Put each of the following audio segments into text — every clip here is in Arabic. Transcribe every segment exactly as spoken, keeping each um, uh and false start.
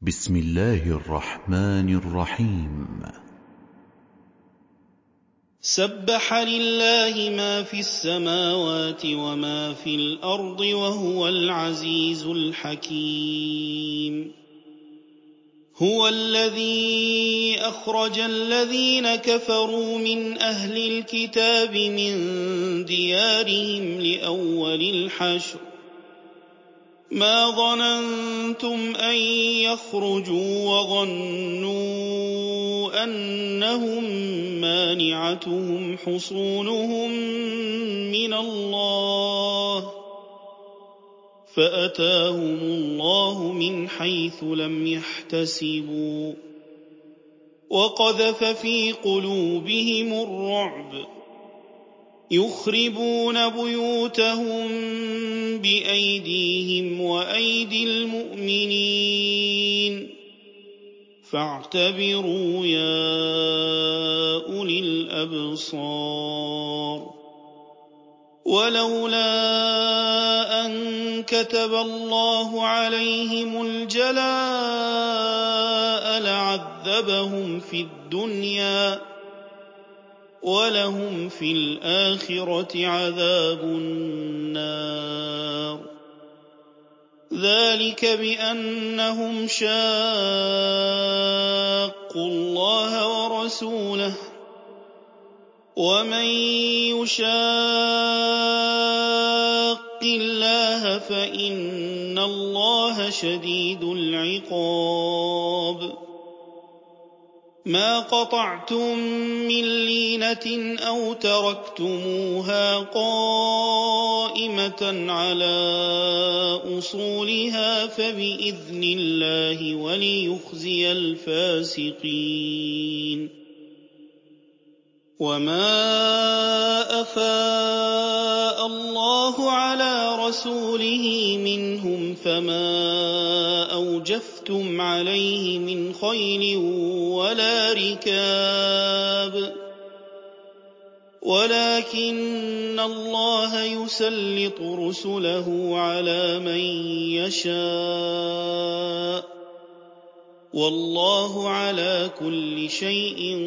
بسم الله الرحمن الرحيم. سبح لله ما في السماوات وما في الأرض وهو العزيز الحكيم. هو الذي أخرج الذين كفروا من أهل الكتاب من ديارهم لأول الحشر ما ظننتم أن يخرجوا وظنوا أنهم مانعتهم حصونهم من الله فأتاهم الله من حيث لم يحتسبوا وقذف في قلوبهم الرعب يخربون بيوتهم بأيديهم وأيدي المؤمنين فاعتبروا يا أولي الأبصار. ولولا أن كتب الله عليهم الجلاء لعذبهم في الدنيا ولهم في الآخرة عذاب النار ذلك بأنهم شاقوا الله ورسوله ومن يشاق الله فإن الله شديد العقاب. ما قطعتم من لينة أو تركتموها قائمة على أصولها فبإذن الله وليخزي الفاسقين. وما أفاء الله على رسوله منهم فما أوجفتم عليه من خيل ولا ركاب ولكن الله يسلط رسله على من يشاء والله على كل شيء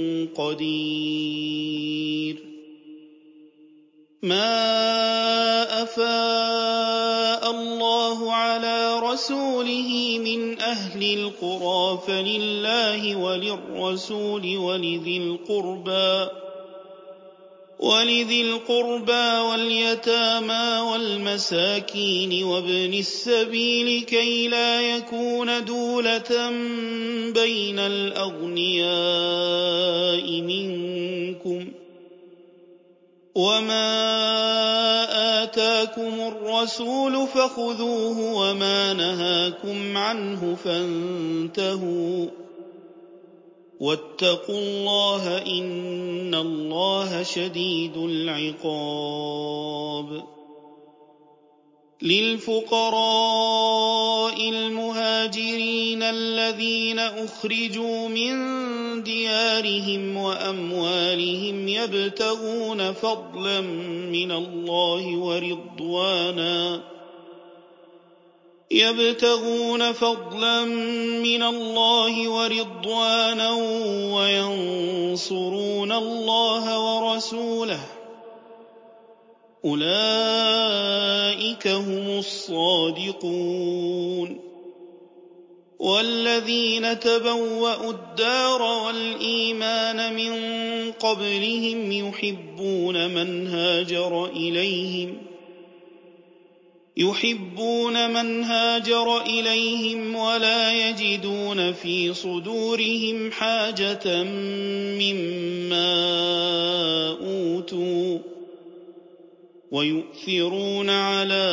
قدير. ما أفاء الله على رسوله من أهل القرى فلله وللرسول ولذي القربى ولذي القربى واليتامى والمساكين وابن السبيل كي لا يكون دولة بين الأغنياء منكم وما آتاكم الرسول فخذوه وما نهاكم عنه فانتهوا واتقوا الله إن الله شديد العقاب. للفقراء المهاجرين الذين أخرجوا من ديارهم وأموالهم يبتغون فضلا من الله ورضوانا يبتغون فضلا من الله ورضوانا وينصرون الله ورسوله أولئك هم الصادقون. والذين تبوأوا الدار والإيمان من قبلهم يحبون من هاجر إليهم يحبون من هاجر إليهم ولا يجدون في صدورهم حاجة مما أوتوا ويؤثرون على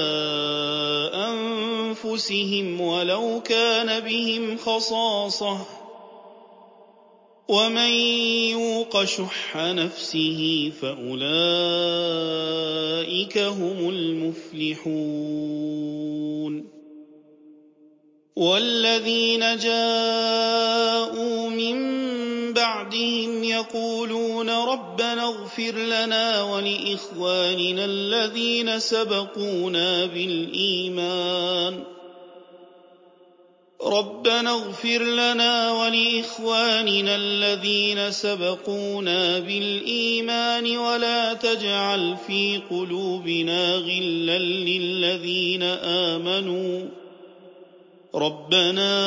أنفسهم ولو كان بهم خصاصة ومن يوق شح نفسه فأولئك هم المفلحون. والذين جاءوا من بعدهم يقولون ربنا اغفر لنا ولإخواننا الذين سبقونا بالإيمان رَبَّنَا اغْفِرْ لَنَا وَلِإِخْوَانِنَا الَّذِينَ سَبَقُونَا بِالْإِيمَانِ وَلَا تَجْعَلْ فِي قُلُوبِنَا غِلًّا لِّلَّذِينَ آمَنُوا رَبَّنَا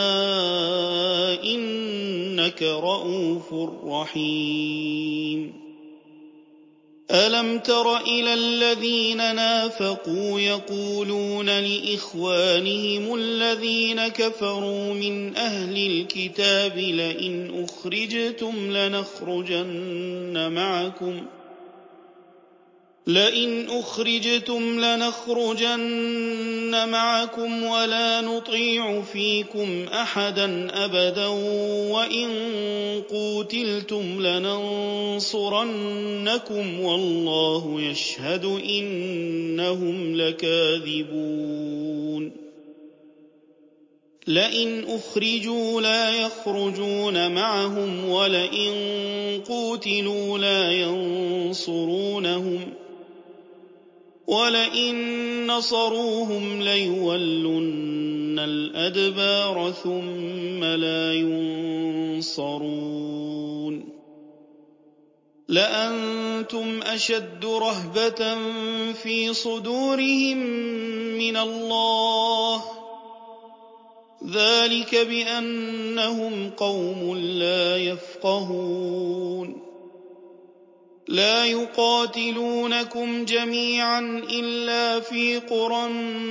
إِنَّكَ رَءُوفٌ رَّحِيمٌ أَلَمْ تَرَ إِلَى الَّذِينَ نَافَقُوا يَقُولُونَ لِإِخْوَانِهِمُ الَّذِينَ كَفَرُوا مِنْ أَهْلِ الْكِتَابِ لَئِنْ أُخْرِجْتُمْ لَنَخْرُجَنَّ مَعَكُمْ لئن أخرجتم لنخرجن معكم ولا نطيع فيكم أحدا أبدا وإن قوتلتم لننصرنكم والله يشهد إنهم لكاذبون لئن أخرجوا لا يخرجون معهم ولئن قوتلوا لا ينصرونهم ولئن نصروهم ليولن الأدبار ثم لا ينصرون لأنتم أشد رهبة في صدورهم من الله ذلك بأنهم قوم لا يفقهون لا يقاتلونكم جميعا إلا في قرى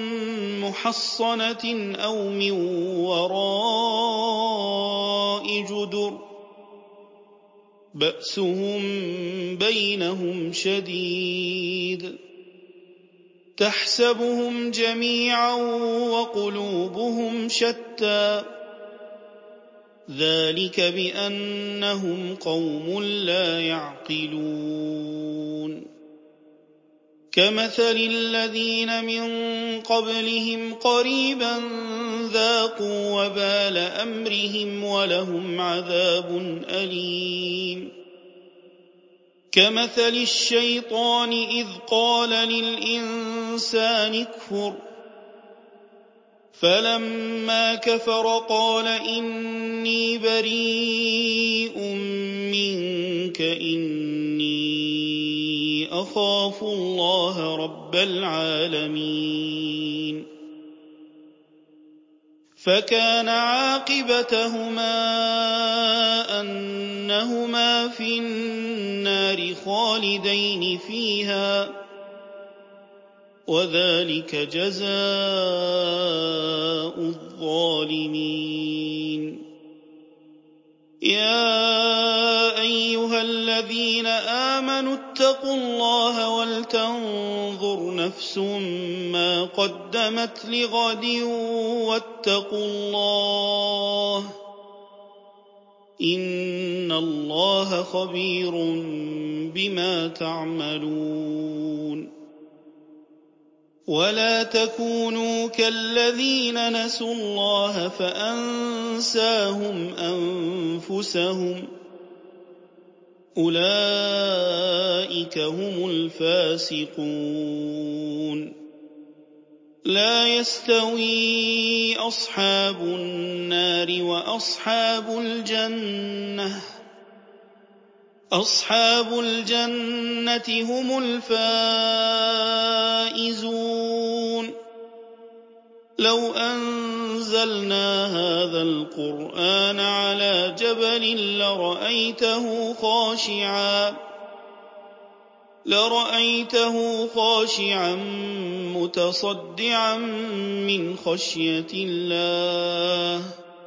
محصنة أو من وراء جدر بأسهم بينهم شديد تحسبهم جميعا وقلوبهم شتى ذلك بأنهم قوم لا يعقلون كمثل الذين من قبلهم قريبا ذاقوا وبال أمرهم ولهم عذاب أليم كمثل الشيطان إذ قال للإنسان اكفر فلما كفر قال إني بريء منك إني أخاف الله رب العالمين فكان عاقبتهما أنهما في النار خالدين فيها وذلك جزاء الظالمين يا أيها الذين آمنوا اتقوا الله ولتنظر نفس ما قدمت لغد واتقوا الله إن الله خبير بما تعملون ولا تكونوا كالذين نسوا الله فأنساهم أنفسهم أولئك هم الفاسقون لا يستوي أصحاب النار وأصحاب الجنة أصحاب الجنة هم الفائزون لو أنزلنا هذا القرآن على جبل لرأيته خاشعا لرأيته خاشعا متصدعا من خشية الله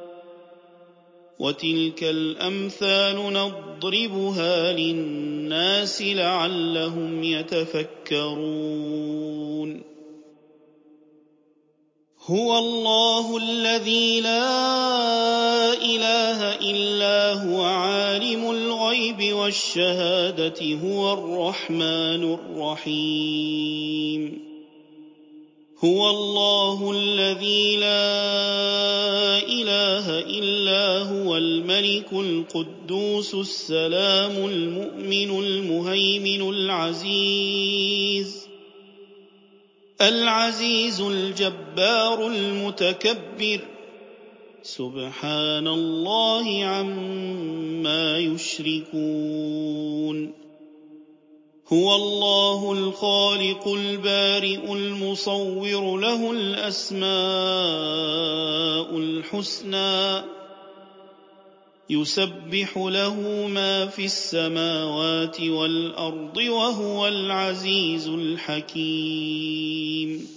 وتلك الأمثال نضربها للناس لعلهم يتفكرون هو الله الذي لا إله إلا هو عالم الغيب والشهادة هو الرحمن الرحيم هو الله الذي لا إله إلا هو الملك القدوس السلام المؤمن المهيمن العزيز العزيز الجبار المتكبر سبحان الله عما يشركون هو الله الخالق البارئ المصور له الأسماء الحسنى يسبح له ما في السماوات والأرض وهو العزيز الحكيم